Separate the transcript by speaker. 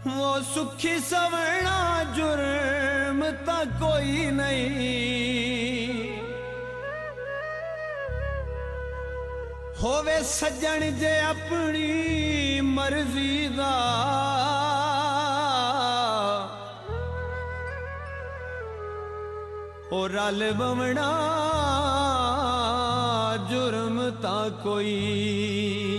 Speaker 1: वो सुखी सवरना जुर्म ता कोई नहीं। होवे सज्जन जे अपनी मर्जी दा ओ रल बवना जुर्म ता कोई